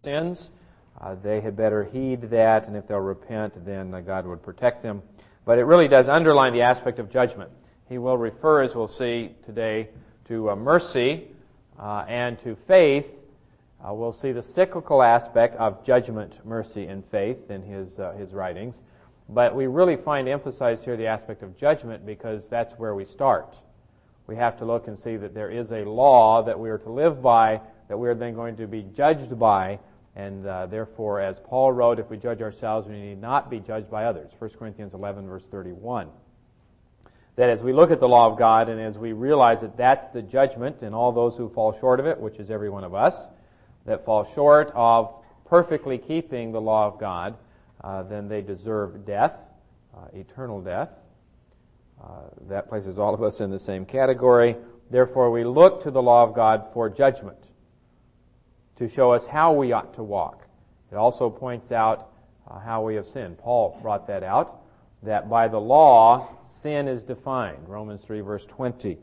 sins. They had better heed that, and if they'll repent, then God would protect them. But it really does underline the aspect of judgment. He will refer, as we'll see today, to mercy and to faith. We'll see the cyclical aspect of judgment, mercy, and faith in his writings. But we really find emphasized here the aspect of judgment because that's where we start. We have to look and see that there is a law that we are to live by, that we are then going to be judged by, and therefore, as Paul wrote, if we judge ourselves, we need not be judged by others. 1 Corinthians 11, verse 31. That as we look at the law of God and as we realize that that's the judgment and all those who fall short of it, which is every one of us, that fall short of perfectly keeping the law of God, then they deserve death, eternal death. That places all of us in the same category. Therefore, we look to the law of God for judgment, to show us how we ought to walk. It also points out how we have sinned. Paul brought that out, that by the law, sin is defined. Romans 3, verse 20.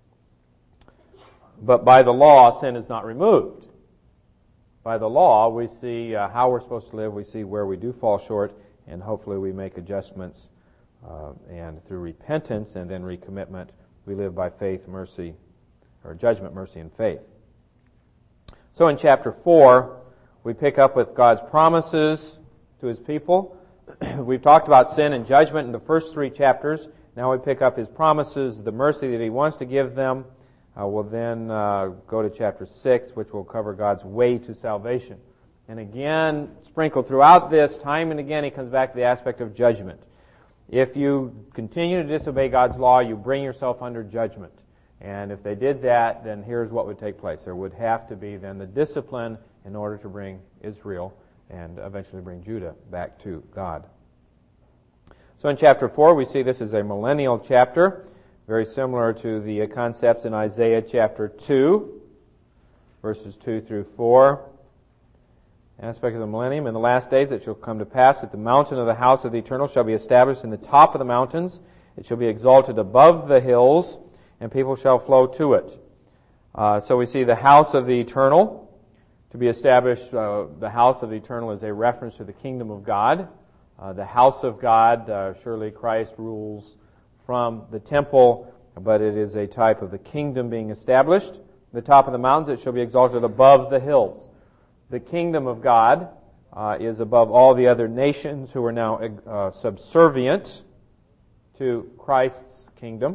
But by the law, sin is not removed. By the law, we see how we're supposed to live, we see where we do fall short, and hopefully we make adjustments, and through repentance and then recommitment, we live by faith, mercy, or judgment, mercy, and faith. So in chapter 4, we pick up with God's promises to His people. We've talked about sin and judgment in the first 3 chapters. Now we pick up His promises, the mercy that He wants to give them. We'll then go to chapter 6, which will cover God's way to salvation. And again, sprinkled throughout this, time and again, He comes back to the aspect of judgment. If you continue to disobey God's law, you bring yourself under judgment. And if they did that, then here's what would take place. There would have to be then the discipline in order to bring Israel and eventually bring Judah back to God. So in chapter 4, we see this is a millennial chapter, very similar to the concepts in Isaiah chapter 2, verses 2 through 4. Aspect of the millennium. In the last days it shall come to pass that the mountain of the house of the Eternal shall be established in the top of the mountains. It shall be exalted above the hills, and people shall flow to it. So we see the house of the Eternal to be established. The house of the Eternal is a reference to the kingdom of God. The house of God, surely Christ rules from the temple, but it is a type of the kingdom being established. The top of the mountains, it shall be exalted above the hills. The kingdom of God is above all the other nations who are now subservient to Christ's kingdom.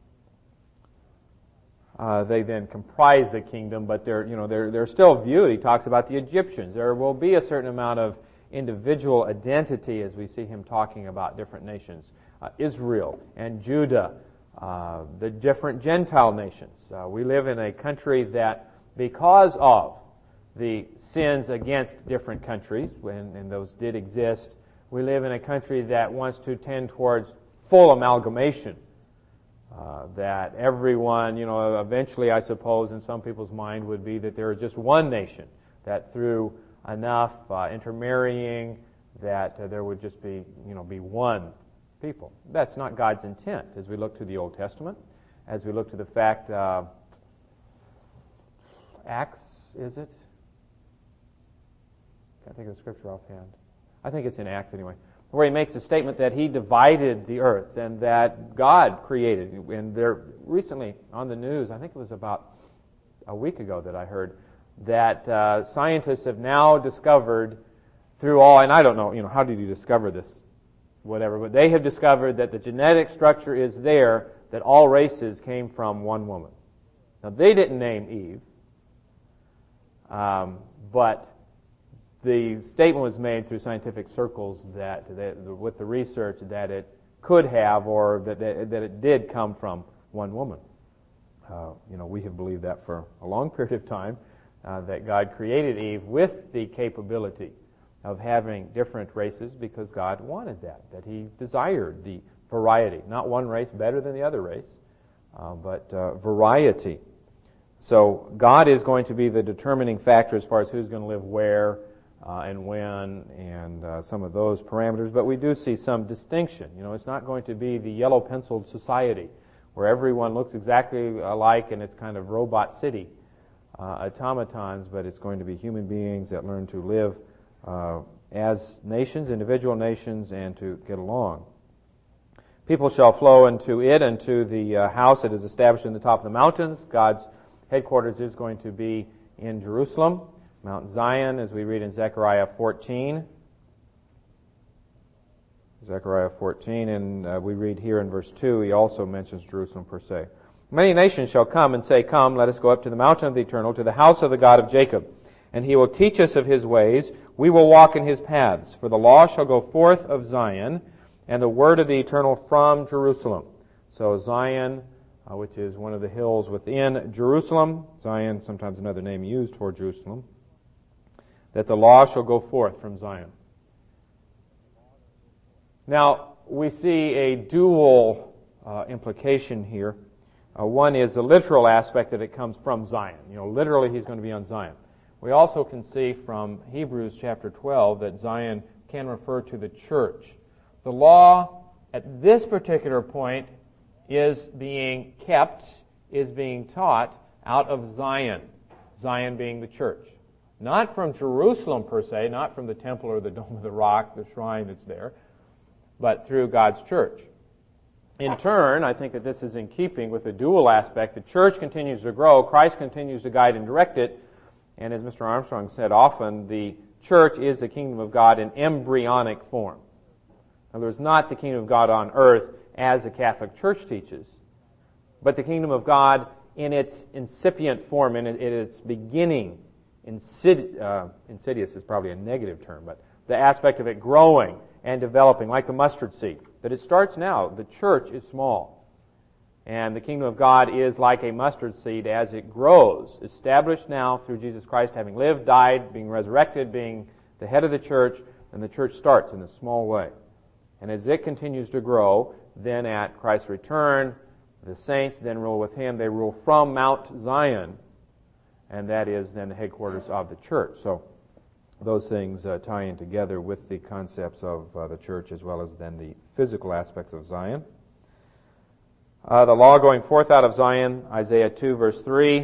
They then comprise the kingdom, but they're still viewed. He talks about the Egyptians. There will be a certain amount of individual identity as we see him talking about different nations. Israel and Judah, the different Gentile nations. We live in a country that, because of the sins against different countries, and those did exist, we live in a country that wants to tend towards full amalgamation. That everyone, eventually I suppose in some people's mind would be that there is just one nation, that through enough intermarrying that there would just be one people. That's not God's intent as we look to the Old Testament, as we look to the fact, Acts, is it? Can't think of the scripture offhand. I think it's in Acts anyway, where he makes a statement that he divided the earth and that God created. And there recently on the news, I think it was about a week ago that I heard, that scientists have now discovered through all, and I don't know, how did you discover this, whatever, but they have discovered that the genetic structure is there, that all races came from one woman. Now, they didn't name Eve, but the statement was made through scientific circles that with the research that it could have, or that it did come from one woman. We have believed that for a long period of time, that God created Eve with the capability of having different races because God wanted that He desired the variety. Not one race better than the other race, but variety. So God is going to be the determining factor as far as who's going to live where, and when, and some of those parameters. But we do see some distinction. It's not going to be the yellow-penciled society where everyone looks exactly alike and it's kind of robot city. automatons, but it's going to be human beings that learn to live as nations, individual nations, and to get along. People shall flow into it, into the house that is established in the top of the mountains. God's headquarters is going to be in Jerusalem, Mount Zion, as we read in Zechariah 14. Zechariah 14, and we read here in verse 2, he also mentions Jerusalem per se. Many nations shall come and say, Come, let us go up to the mountain of the Eternal, to the house of the God of Jacob. And he will teach us of his ways. We will walk in his paths. For the law shall go forth of Zion, and the word of the Eternal from Jerusalem. So Zion, which is one of the hills within Jerusalem, Zion, sometimes another name used for Jerusalem, that the law shall go forth from Zion. Now, we see a dual implication here. One is the literal aspect that it comes from Zion. Literally he's going to be on Zion. We also can see from Hebrews chapter 12 that Zion can refer to the church. The law at this particular point is being kept, is being taught out of Zion. Zion being the church. Not from Jerusalem per se, not from the temple or the Dome of the Rock, the shrine that's there, but through God's church. In turn, I think that this is in keeping with the dual aspect. The church continues to grow, Christ continues to guide and direct it, and as Mr. Armstrong said often, the church is the kingdom of God in embryonic form. In other words, not the kingdom of God on earth as the Catholic Church teaches, but the kingdom of God in its incipient form, in its beginning. Insidious is probably a negative term, but the aspect of it growing and developing like the mustard seed. But it starts now. The church is small. And the kingdom of God is like a mustard seed as it grows, established now through Jesus Christ having lived, died, being resurrected, being the head of the church, and the church starts in a small way. And as it continues to grow, then at Christ's return, the saints then rule with him. They rule from Mount Zion, and that is then the headquarters of the church. So those things tie in together with the concepts of the church as well as then the physical aspects of Zion. The law going forth out of Zion, Isaiah 2, verse 3.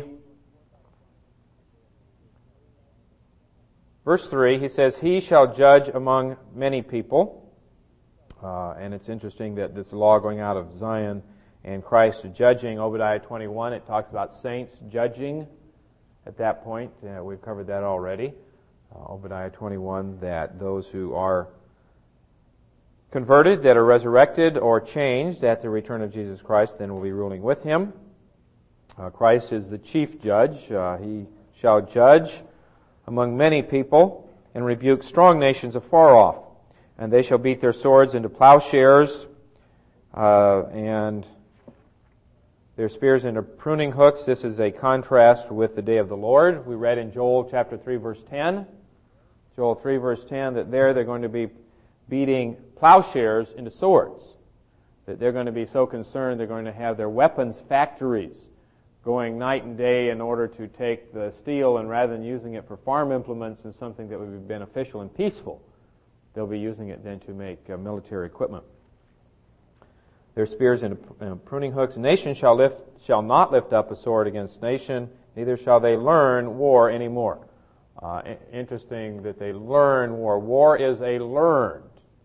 Verse 3, he says, He shall judge among many people. And it's interesting that this law going out of Zion and Christ judging, Obadiah 21, it talks about saints judging at that point. We've covered that already. Obadiah 21, that those who are converted, that are resurrected or changed at the return of Jesus Christ, then will be ruling with him. Christ is the chief judge. He shall judge among many people and rebuke strong nations afar off. And they shall beat their swords into plowshares and their spears into pruning hooks. This is a contrast with the day of the Lord. We read in Joel chapter 3, verse 10. Joel 3, verse 10, that they're going to be beating plowshares into swords. That they're going to be so concerned they're going to have their weapons factories going night and day in order to take the steel, and rather than using it for farm implements and something that would be beneficial and peaceful, they'll be using it then to make military equipment. Their spears into pruning hooks. Nation shall not lift up a sword against nation, neither shall they learn war anymore. Interesting that they learn war. War is a learned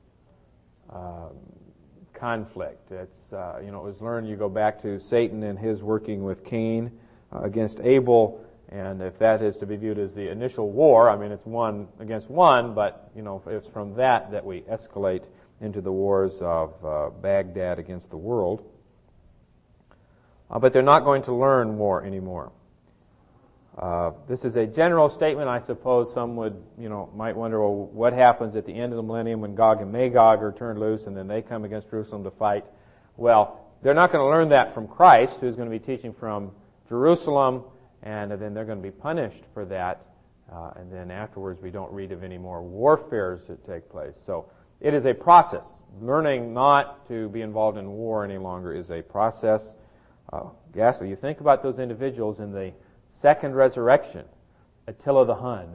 conflict. It's it was learned. You go back to Satan and his working with Cain against Abel, and if that is to be viewed as the initial war, I mean it's one against one, but it's from that we escalate into the wars of Baghdad against the world. But they're not going to learn war anymore. This is a general statement. I suppose some might wonder, well, what happens at the end of the millennium when Gog and Magog are turned loose and then they come against Jerusalem to fight? Well, they're not going to learn that from Christ, who's going to be teaching from Jerusalem, and then they're going to be punished for that. And then afterwards, we don't read of any more warfares that take place. So it is a process. Learning not to be involved in war any longer is a process. Ghastly. You think about those individuals in the second resurrection, Attila the Hun,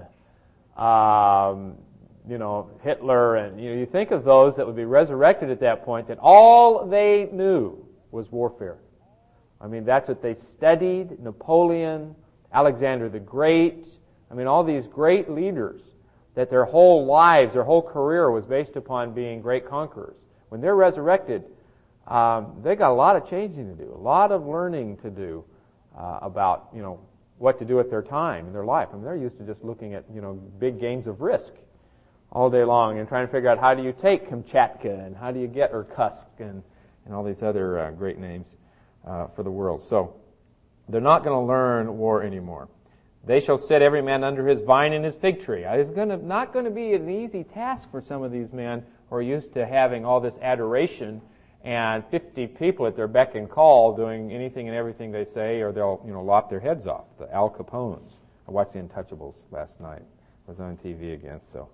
Hitler, and you think of those that would be resurrected at that point, that all they knew was warfare. I mean, that's what they studied. Napoleon, Alexander the Great. I mean, all these great leaders that their whole lives, their whole career was based upon being great conquerors. When they're resurrected, they got a lot of changing to do, a lot of learning to do about, what to do with their time and their life. I mean, they're used to just looking at, big games of Risk all day long and trying to figure out how do you take Kamchatka and how do you get Irkutsk and all these other great names for the world. So they're not going to learn war anymore. They shall set every man under his vine and his fig tree. It's not going to be an easy task for some of these men who are used to having all this adoration and 50 people at their beck and call doing anything and everything they say, or they'll lop their heads off. The Al Capones. I watched The Untouchables last night. I was on TV again, so.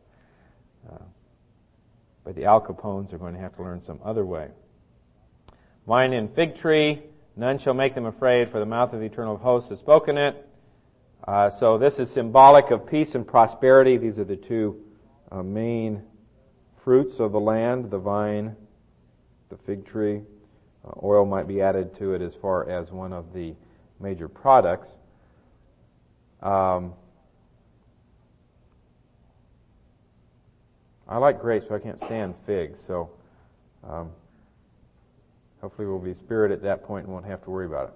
But the Al Capones are going to have to learn some other way. Vine and fig tree, none shall make them afraid, for the mouth of the eternal host has spoken it. So this is symbolic of peace and prosperity. These are the two main fruits of the land, the vine, the fig tree. Oil might be added to it as far as one of the major products. I like grapes, but I can't stand figs, so hopefully we'll be spared at that point and won't have to worry about it.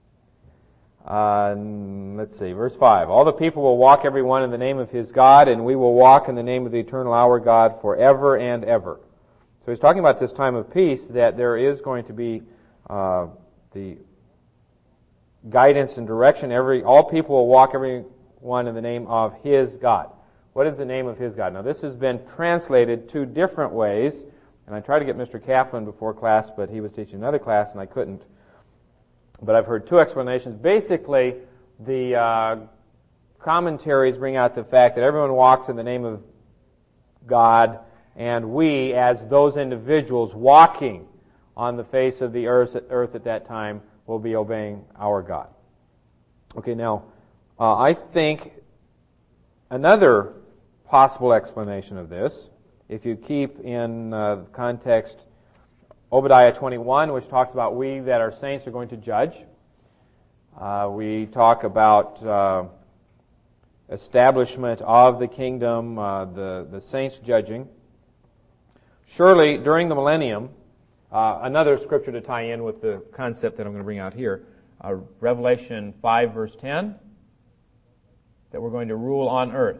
Let's see, verse 5. All the people will walk every one in the name of his God, and we will walk in the name of the eternal our God forever and ever. So he's talking about this time of peace, that there is going to be the guidance and direction. All people will walk every one in the name of his God. What is the name of his God? Now this has been translated two different ways, and I tried to get Mr. Kaplan before class, but he was teaching another class and I couldn't. But I've heard two explanations. Basically, the commentaries bring out the fact that everyone walks in the name of God, and we, as those individuals walking on the face of the earth at that time, will be obeying our God. Okay, now, I think another possible explanation of this, if you keep in context Obadiah 21, which talks about we that are saints are going to judge. We talk about establishment of the kingdom, the saints judging. Surely, during the millennium, another scripture to tie in with the concept that I'm going to bring out here, Revelation 5 verse 10, that we're going to rule on earth.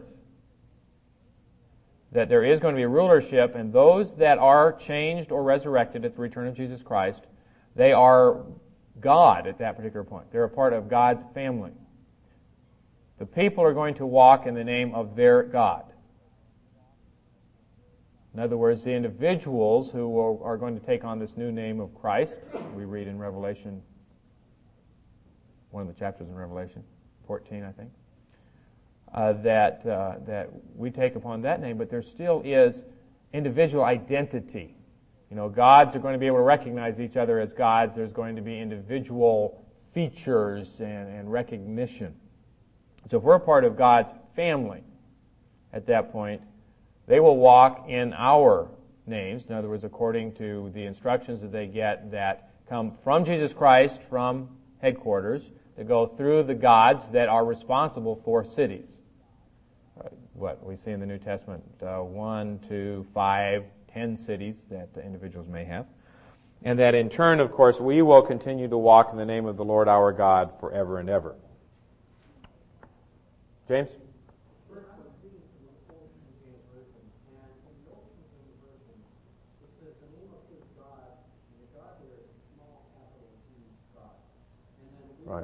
That there is going to be rulership, and those that are changed or resurrected at the return of Jesus Christ, they are God at that particular point. They're a part of God's family. The people are going to walk in the name of their God. In other words, the individuals who are going to take on this new name of Christ, we read in Revelation, one of the chapters in Revelation, 14, I think. That we take upon that name, but there still is individual identity. Gods are going to be able to recognize each other as gods. There's going to be individual features and recognition. So if we're a part of God's family at that point, they will walk in our names. In other words, according to the instructions that they get that come from Jesus Christ, from headquarters, that go through the gods that are responsible for cities. What we see in the New Testament, 1, 2, 5, 10 cities that individuals may have. And that in turn, of course, we will continue to walk in the name of the Lord our God forever and ever. James? Right.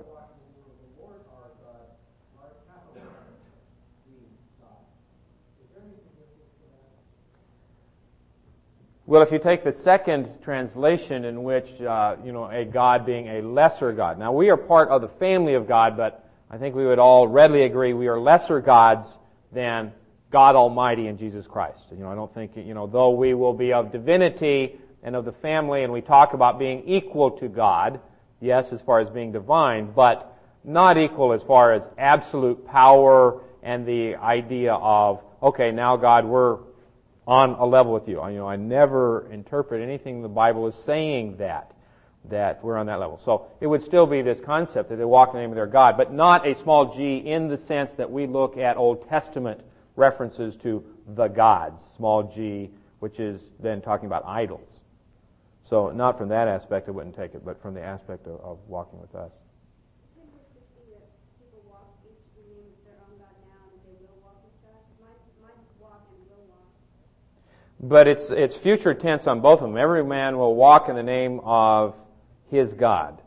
Well, if you take the second translation in which, a God being a lesser God. Now, we are part of the family of God, but I think we would all readily agree we are lesser gods than God Almighty and Jesus Christ. I don't think, though we will be of divinity and of the family, and we talk about being equal to God, yes, as far as being divine, but not equal as far as absolute power and the idea of, okay, now God, we're on a level with you. I never interpret anything in the Bible as saying that that we're on that level. So it would still be this concept that they walk in the name of their God, but not a small g in the sense that we look at Old Testament references to the gods, small g, which is then talking about idols. So not from that aspect, I wouldn't take it, but from the aspect of walking with us. But it's future tense on both of them. Every man will walk in the name of his God.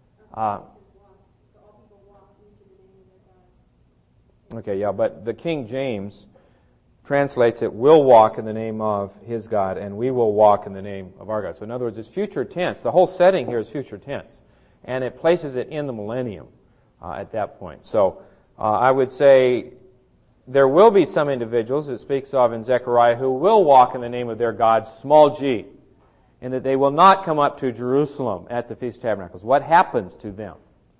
Okay, yeah, but the King James translates it, will walk in the name of his God, and we will walk in the name of our God. So in other words, it's future tense. The whole setting here is future tense. And it places it in the millennium at that point. So I would say there will be some individuals, it speaks of in Zechariah, who will walk in the name of their God, small g, and that they will not come up to Jerusalem at the Feast of Tabernacles. What happens to them?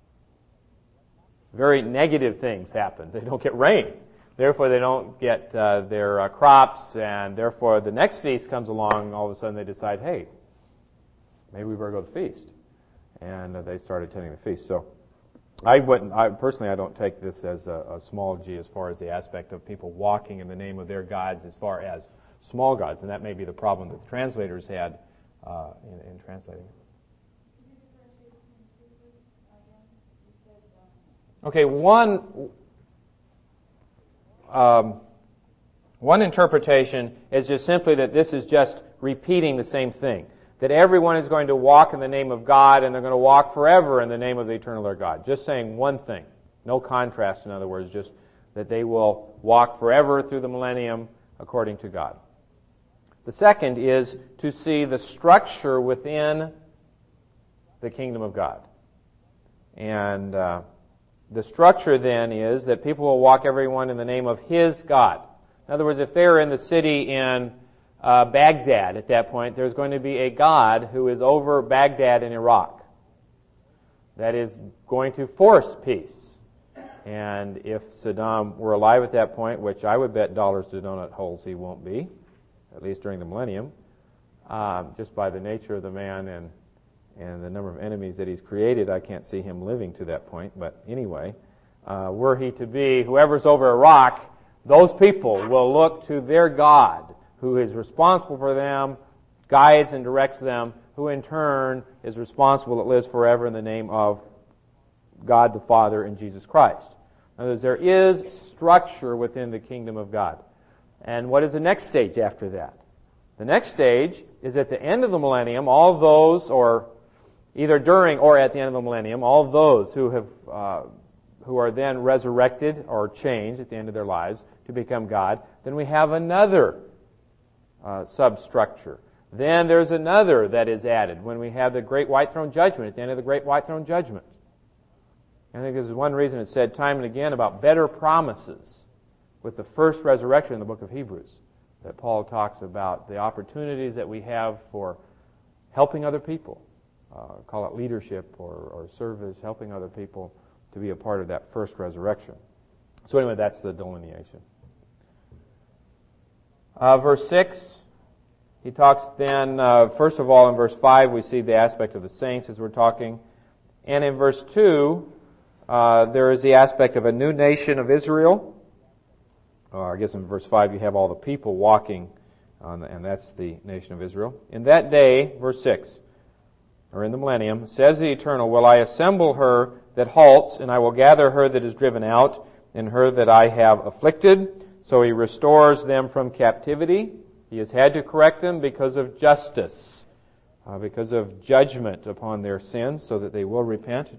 Very negative things happen. They don't get rain. Therefore, they don't get their crops, and therefore the next feast comes along, and all of a sudden they decide, hey, maybe we better go to the feast. And they start attending the feast. So I personally don't take this as a small g as far as the aspect of people walking in the name of their gods as far as small gods, and that may be the problem that the translators had in translating it. Okay, one interpretation is just simply that this is just repeating the same thing. That everyone is going to walk in the name of God, and they're going to walk forever in the name of the eternal Lord God. Just saying one thing. No contrast, in other words, just that they will walk forever through the millennium according to God. The second is to see the structure within the kingdom of God. And the structure then is that people will walk everyone in the name of his God. In other words, if they're in the city in Baghdad at that point, there's going to be a God who is over Baghdad in Iraq that is going to force peace. And if Saddam were alive at that point, which I would bet dollars to donut holes he won't be, at least during the millennium, just by the nature of the man and the number of enemies that he's created, I can't see him living to that point. But anyway, were he to be, whoever's over Iraq, those people will look to their God, who is responsible for them, guides and directs them, who in turn is responsible that lives forever in the name of God the Father and Jesus Christ. In other words, there is structure within the kingdom of God. And what is the next stage after that? The next stage is at the end of the millennium, all those, or either during or at the end of the millennium, all those who are then resurrected or changed at the end of their lives to become God, then we have another substructure. Then there's another that is added when we have the Great White Throne Judgment, at the end of the Great White Throne Judgment. I think this is one reason it's said time and again about better promises with the first resurrection in the book of Hebrews, that Paul talks about the opportunities that we have for helping other people, call it leadership or service, helping other people to be a part of that first resurrection. So anyway, that's the delineation. Verse 6, he talks then, first of all in verse 5, we see the aspect of the saints as we're talking. And in verse 2, there is the aspect of a new nation of Israel. I guess in verse 5 you have all the people walking, and that's the nation of Israel. In that day, verse 6, or in the millennium, says the Eternal, will I assemble her that halts, and I will gather her that is driven out, and her that I have afflicted. So he restores them from captivity. He has had to correct them because of justice, because of judgment upon their sins, so that they will repent.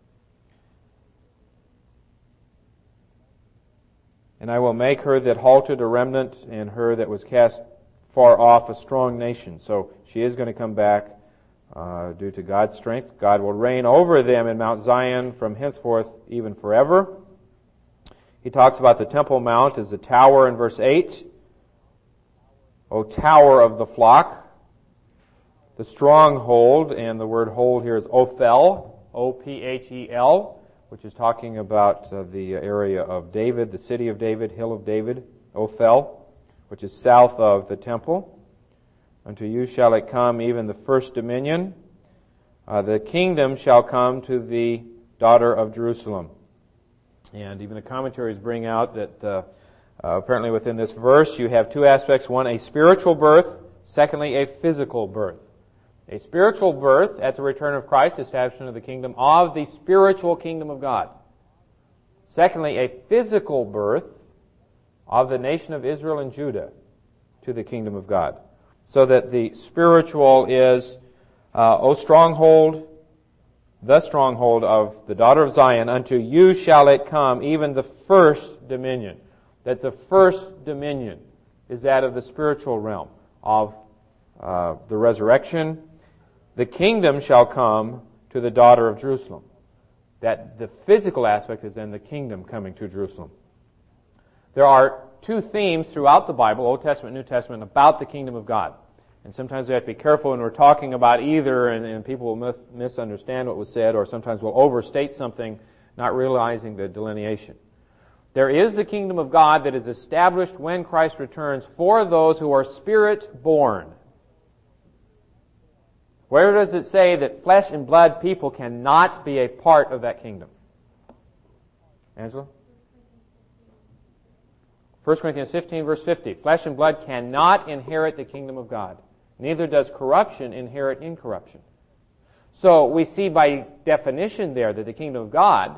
And I will make her that halted a remnant, and her that was cast far off a strong nation. So she is going to come back due to God's strength. God will reign over them in Mount Zion from henceforth even forever. He talks about the Temple Mount as the tower in verse 8. O tower of the flock. The stronghold, and the word hold here is Ophel, O-P-H-E-L, which is talking about the area of David, the city of David, hill of David, Ophel, which is south of the temple. Unto you shall it come, even the first dominion. the kingdom shall come to the daughter of Jerusalem. And even the commentaries bring out that apparently within this verse you have two aspects. One, a spiritual birth. Secondly, a physical birth. A spiritual birth at the return of Christ, establishment of the kingdom, of the spiritual kingdom of God. Secondly, a physical birth of the nation of Israel and Judah to the kingdom of God. So that the spiritual is, O stronghold, the stronghold of the daughter of Zion, unto you shall it come, even the first dominion. That the first dominion is that of the spiritual realm of the resurrection. The kingdom shall come to the daughter of Jerusalem. That the physical aspect is in the kingdom coming to Jerusalem. There are two themes throughout the Bible, Old Testament, New Testament, about the kingdom of God. And sometimes we have to be careful when we're talking about either, and people will misunderstand what was said, or sometimes we'll overstate something, not realizing the delineation. There is the kingdom of God that is established when Christ returns for those who are spirit-born. Where does it say that flesh and blood people cannot be a part of that kingdom? Angela? 1 Corinthians 15, verse 50. Flesh and blood cannot inherit the kingdom of God. Neither does corruption inherit incorruption. So we see by definition there that the kingdom of God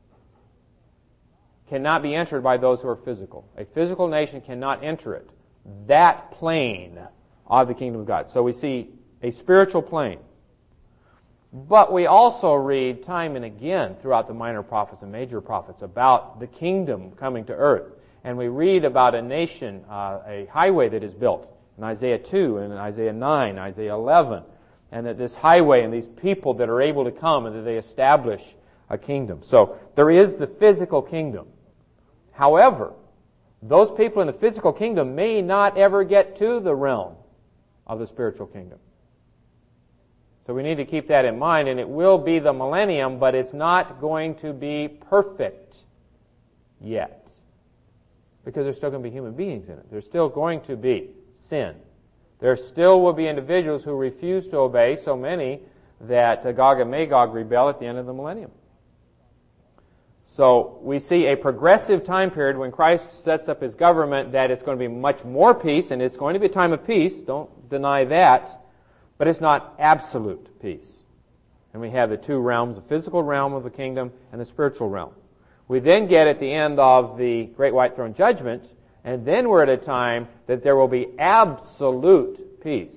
cannot be entered by those who are physical. A physical nation cannot enter it. That plane of the kingdom of God. So we see a spiritual plane. But we also read time and again throughout the minor prophets and major prophets about the kingdom coming to earth. And we read about a nation, a highway that is built in Isaiah 2 and in Isaiah 9, Isaiah 11. And that this highway and these people that are able to come and that they establish a kingdom. So there is the physical kingdom. However, those people in the physical kingdom may not ever get to the realm of the spiritual kingdom. So we need to keep that in mind, and it will be the millennium, but it's not going to be perfect yet. Because there's still going to be human beings in it. There's still going to be sin. There still will be individuals who refuse to obey, so many that Gog and Magog rebel at the end of the millennium. So we see a progressive time period when Christ sets up His government that it's going to be much more peace, and it's going to be a time of peace, don't deny that, but it's not absolute peace. And we have the two realms, the physical realm of the kingdom and the spiritual realm. We then get at the end of the Great White Throne Judgment, and then we're at a time that there will be absolute peace.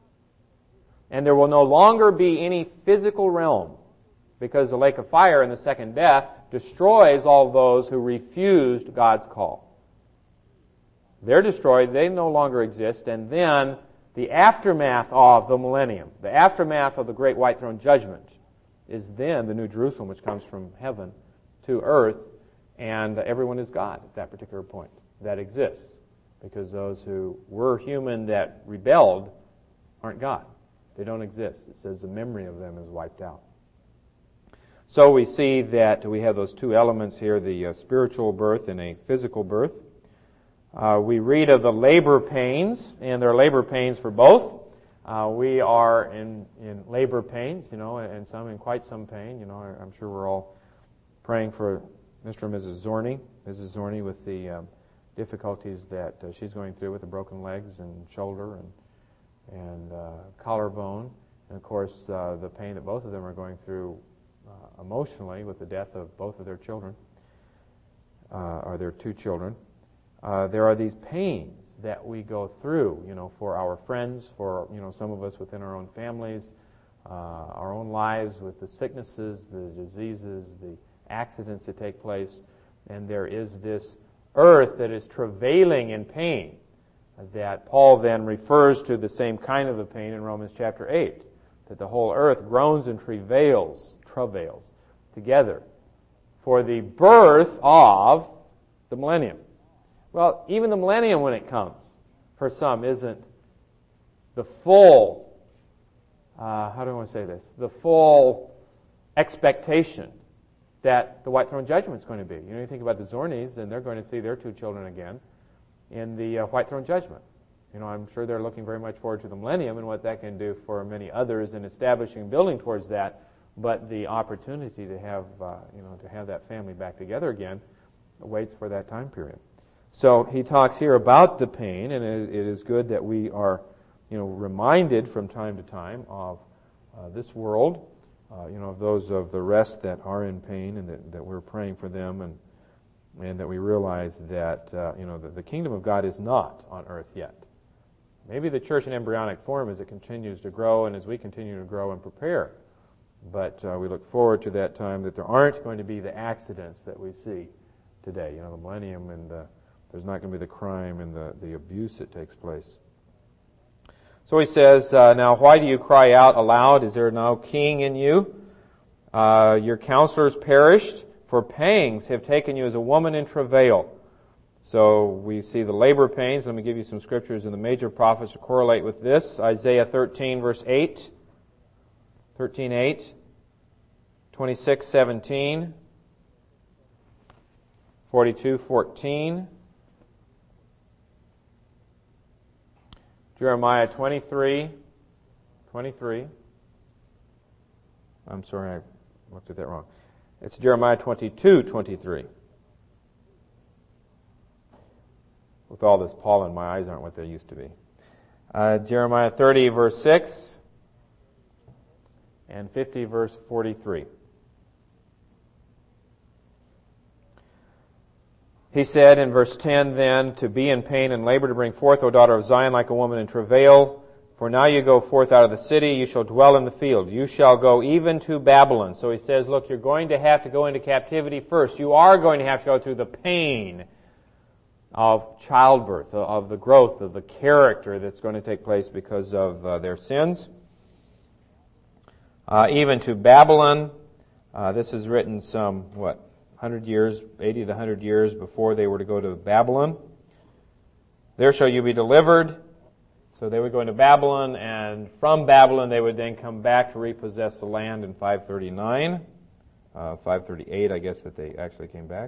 And there will no longer be any physical realm, because the lake of fire in the second death destroys all those who refused God's call. They're destroyed, they no longer exist, and then the aftermath of the millennium, the aftermath of the Great White Throne Judgment, is then the New Jerusalem, which comes from heaven to earth, and everyone is God at that particular point. That exists, because those who were human that rebelled aren't God. They don't exist. It says the memory of them is wiped out. So we see that we have those two elements here, the spiritual birth and a physical birth. We read of the labor pains, and there are labor pains for both. We are in labor pains, and some in quite some pain. I'm sure we're all praying for Mr. and Mrs. Zorney with the difficulties that she's going through with the broken legs and shoulder and collarbone, and of course the pain that both of them are going through emotionally with the death of both of their children, or their two children. There are these pains that we go through, for our friends, for some of us within our own families, our own lives, with the sicknesses, the diseases, the accidents that take place, and there is this earth that is travailing in pain, that Paul then refers to the same kind of a pain in Romans chapter 8, that the whole earth groans and travails together for the birth of the millennium. Well, even the millennium, when it comes, for some, isn't the full, how do I want to say this, the full expectation that the White Throne Judgment is going to be. You think about the Zorneys, and they're going to see their two children again in the White Throne Judgment. I'm sure they're looking very much forward to the millennium and what that can do for many others in establishing and building towards that. But the opportunity to have, to have that family back together again waits for that time period. So he talks here about the pain, and it is good that we are, reminded from time to time of this world, of those of the rest that are in pain, and that we're praying for them, and that we realize that, that the kingdom of God is not on earth yet. Maybe the church in embryonic form as it continues to grow and as we continue to grow and prepare. But we look forward to that time that there aren't going to be the accidents that we see today. The millennium, and there's not going to be the crime and the abuse that takes place. So he says, now why do you cry out aloud? Is there no king in you? Your counselors perished, for pangs have taken you as a woman in travail. So we see the labor pains. Let me give you some scriptures in the major prophets to correlate with this. Isaiah 13, verse 8. 13:8. 26:17. 42:14. Jeremiah 23:23. I'm sorry, I looked at that wrong. It's Jeremiah 22:23. With all this pollen, my eyes aren't what they used to be. Jeremiah 30, verse 6, and 50, verse 43. He said in verse 10 then, to be in pain and labor to bring forth, O daughter of Zion, like a woman in travail. For now you go forth out of the city, you shall dwell in the field. You shall go even to Babylon. So he says, look, you're going to have to go into captivity first. You are going to have to go through the pain of childbirth, of the growth of the character that's going to take place because of their sins. Even to Babylon. This is written some, 100 years, 80 to 100 years before they were to go to Babylon. There shall you be delivered. So they would go into Babylon, and from Babylon they would then come back to repossess the land in 539. 538, I guess, that they actually came back.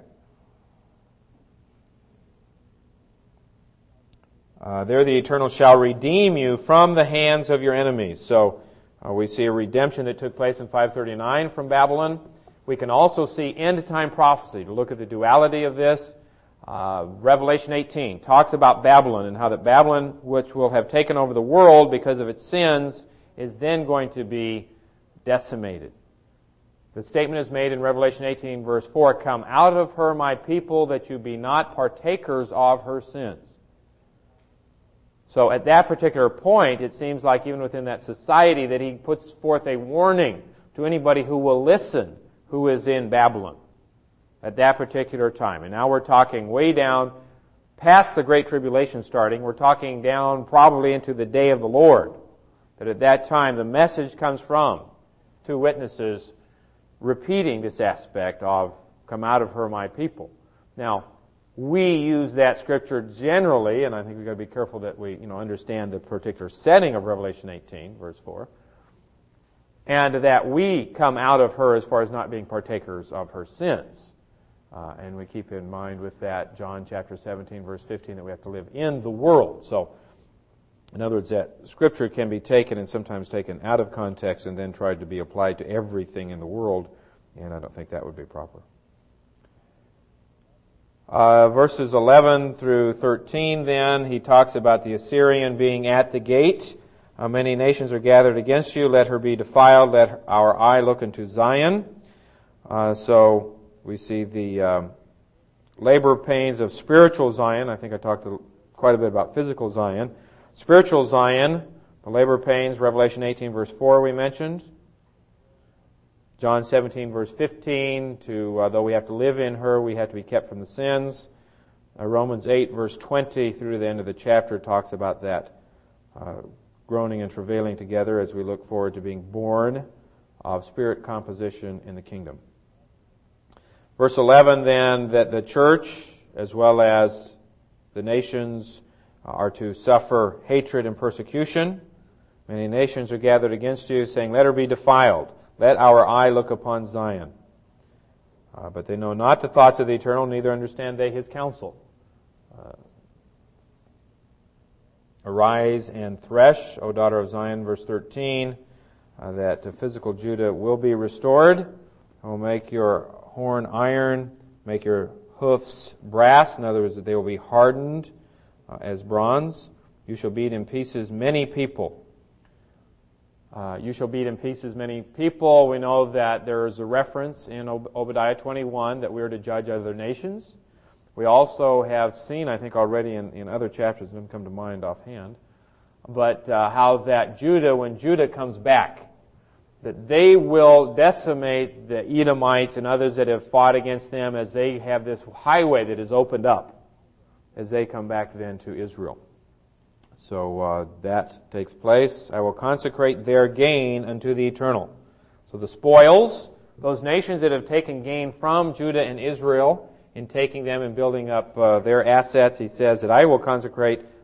There the Eternal shall redeem you from the hands of your enemies. So we see a redemption that took place in 539 from Babylon. We can also see end-time prophecy to look at the duality of this. Revelation 18 talks about Babylon and how that Babylon, which will have taken over the world because of its sins, is then going to be decimated. The statement is made in Revelation 18 verse 4, come out of her, my people, that you be not partakers of her sins. So at that particular point, it seems like even within that society that he puts forth a warning to anybody who will listen, who is in Babylon at that particular time. And now we're talking way down past the Great Tribulation starting. We're talking down probably into the day of the Lord. That at that time the message comes from two witnesses repeating this aspect of, come out of her, my people. Now, we use that scripture generally, and I think we've got to be careful that we understand the particular setting of Revelation 18, verse 4, and that we come out of her as far as not being partakers of her sins. And we keep in mind with that John chapter 17, verse 15, that we have to live in the world. So, in other words, that scripture can be taken and sometimes taken out of context and then tried to be applied to everything in the world, and I don't think that would be proper. Verses 11 through 13 then, he talks about the Assyrian being at the gate. Many nations are gathered against you. Let her be defiled. Let our eye look into Zion. So we see the labor pains of spiritual Zion. I think I talked quite a bit about physical Zion. Spiritual Zion, the labor pains, Revelation 18 verse 4 we mentioned. John 17 verse 15, though we have to live in her, we have to be kept from the sins. Romans 8 verse 20 through to the end of the chapter talks about that groaning and travailing together as we look forward to being born of spirit composition in the kingdom. Verse 11 then, that the church as well as the nations are to suffer hatred and persecution. Many nations are gathered against you, saying, let her be defiled. Let our eye look upon Zion. But they know not the thoughts of the Eternal, neither understand they His counsel. Arise and thresh, O daughter of Zion, verse 13, that physical Judah will be restored. I will make your horn iron, make your hoofs brass. In other words, that they will be hardened as bronze. You shall beat in pieces many people. You shall beat in pieces many people. We know that there is a reference in Obadiah 21 that we are to judge other nations. We also have seen, I think already in other chapters, doesn't come to mind offhand, but how that Judah, when Judah comes back, that they will decimate the Edomites and others that have fought against them as they have this highway that is opened up as they come back then to Israel. So that takes place. I will consecrate their gain unto the eternal. So the spoils, those nations that have taken gain from Judah and Israel in taking them and building up their assets, he says that I will consecrate